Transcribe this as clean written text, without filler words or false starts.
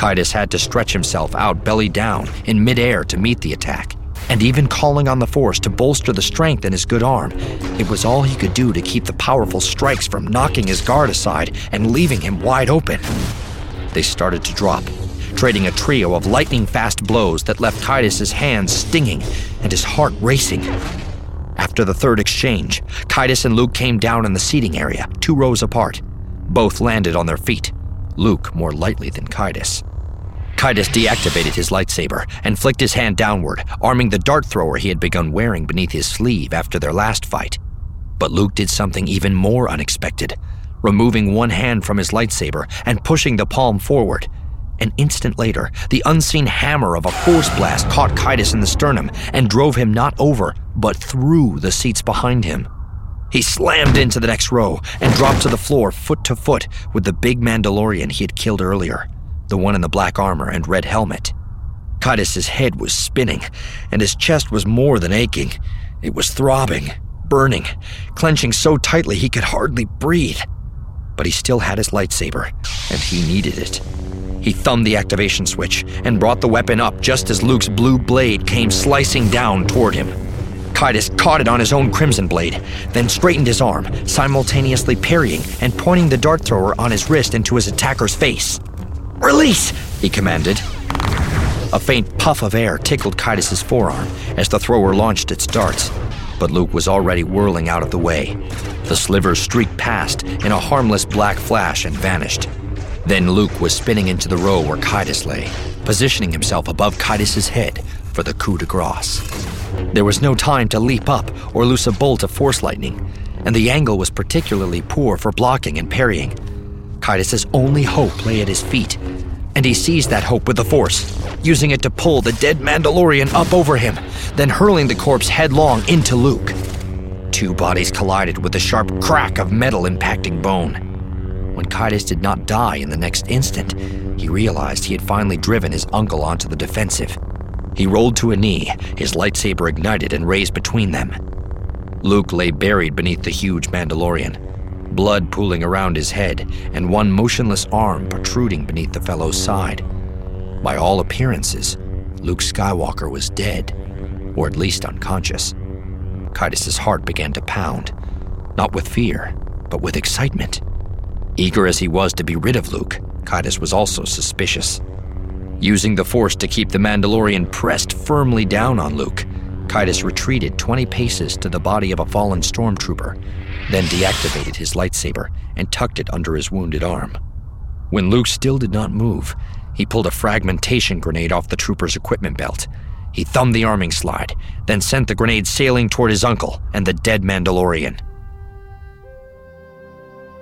Kaitis had to stretch himself out belly down in midair to meet the attack, and even calling on the Force to bolster the strength in his good arm, it was all he could do to keep the powerful strikes from knocking his guard aside and leaving him wide open. They started to drop, trading a trio of lightning-fast blows that left Kaitis' hands stinging and his heart racing. After the third exchange, Kaitis and Luke came down in the seating area, 2 rows apart. Both landed on their feet, Luke more lightly than Kaitis. Kaitis deactivated his lightsaber and flicked his hand downward, arming the dart thrower he had begun wearing beneath his sleeve after their last fight. But Luke did something even more unexpected, removing one hand from his lightsaber and pushing the palm forward. An instant later, the unseen hammer of a force blast caught Kaitis in the sternum and drove him not over, but through the seats behind him. He slammed into the next row and dropped to the floor foot to foot with the big Mandalorian he had killed earlier, the one in the black armor and red helmet. Kaitis' head was spinning, and his chest was more than aching. It was throbbing, burning, clenching so tightly he could hardly breathe. But he still had his lightsaber, and he needed it. He thumbed the activation switch and brought the weapon up just as Luke's blue blade came slicing down toward him. Kaitis caught it on his own crimson blade, then straightened his arm, simultaneously parrying and pointing the dart thrower on his wrist into his attacker's face. "Release!" he commanded. A faint puff of air tickled Kaitis' forearm as the thrower launched its darts, but Luke was already whirling out of the way. The slivers streaked past in a harmless black flash and vanished. Then Luke was spinning into the row where Kaitis lay, positioning himself above Kaitis' head for the coup de grace. There was no time to leap up or loose a bolt of force lightning, and the angle was particularly poor for blocking and parrying. Kaitis' only hope lay at his feet, and he seized that hope with the Force, using it to pull the dead Mandalorian up over him, then hurling the corpse headlong into Luke. 2 bodies collided with the sharp crack of metal impacting bone. When Kaitis did not die in the next instant, he realized he had finally driven his uncle onto the defensive. He rolled to a knee, his lightsaber ignited and raised between them. Luke lay buried beneath the huge Mandalorian, blood pooling around his head and one motionless arm protruding beneath the fellow's side. By all appearances, Luke Skywalker was dead, or at least unconscious. Kaitis' heart began to pound, not with fear, but with excitement. Eager as he was to be rid of Luke, Kaitis was also suspicious. Using the Force to keep the Mandalorian pressed firmly down on Luke, Kaitis retreated 20 paces to the body of a fallen stormtrooper, then deactivated his lightsaber and tucked it under his wounded arm. When Luke still did not move, he pulled a fragmentation grenade off the trooper's equipment belt. He thumbed the arming slide, then sent the grenade sailing toward his uncle and the dead Mandalorian.